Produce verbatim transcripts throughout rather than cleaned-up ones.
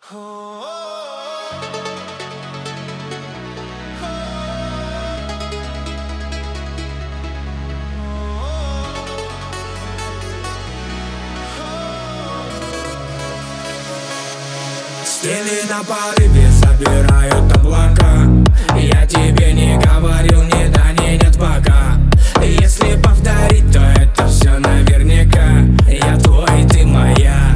Стены на порыве забирают облака. Я тебе не говорил ни да, ни нет пока. Если повторить, то это все наверняка. Я твой, ты моя.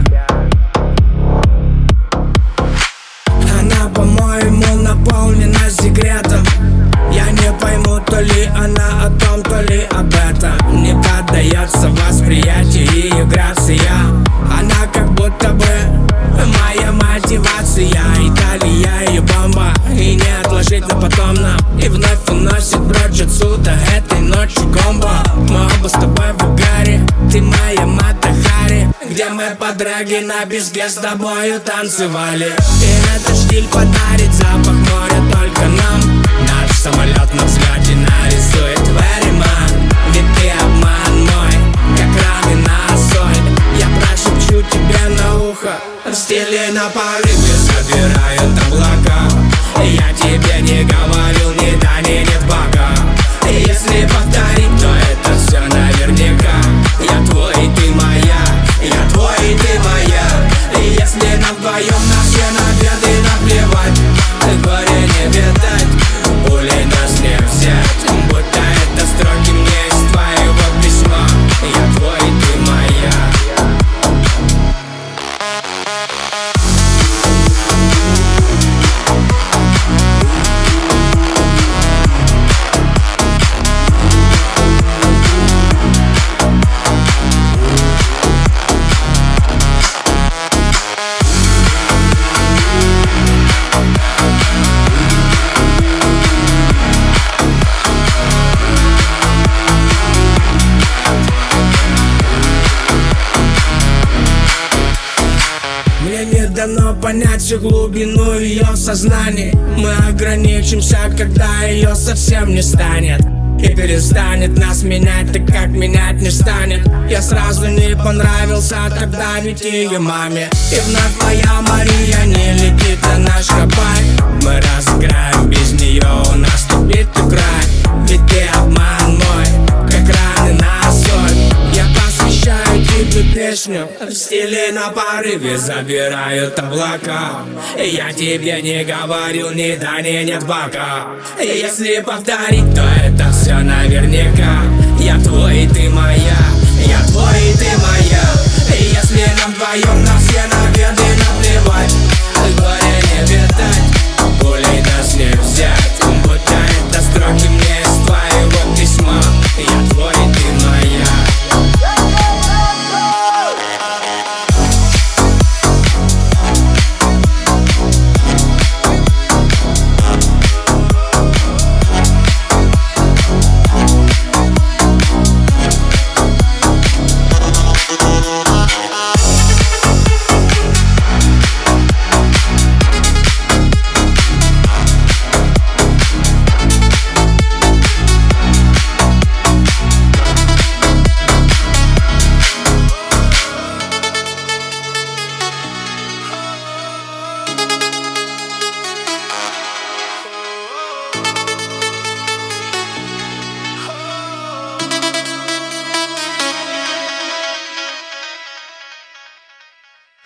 Она, по-моему, наполнена секретом. Я не пойму, то ли она о том, то ли об этом. Не поддается восприятию ее грация. Она как будто бы моя мотивация. Италия ее бомба, и не отложить на потом нам. И вновь уносит прочь отсюда этой ночью комбо. Мы оба с тобой в угаре, ты моя Мата-Хари, где мы подруги на песке с тобою танцевали. И этот штиль подарит запах моря только нам. Наш самолет на взгляде нарисует Вериман. Ведь ты обман мой, как раны на соль. Я прошепчу тебе на ухо, в стиле на порыве забирают облака. Я тебе не говорил ни да, ни нет пока. Если повторить, то это все наверняка. Я твой, ты моя, я твой, ты моя. И если нам вдвоем на все победы наплевать, горе не видать, пулей нас не взять. Будто это строки мне из твоего письма. Я твой, ты моя. Не дано понять всю глубину ее сознания. Мы ограничимся, когда ее совсем не станет. И перестанет нас менять, так как менять не станет. Я сразу не понравился тогда ведь ее маме. И вновь моя Мария не летит на наш Хабай. Мы разыграем без нее, у нас ступит и край. Ведь ты обман мой, как раны на соль. Я посвящаю тебе песню, в стиле на порыве забирают облака. Я тебе не говорил ни да, ни нет пока. Если повторить, то это все наверняка. Я твой, ты моя, я твой, ты моя. Если нам вдвоем на все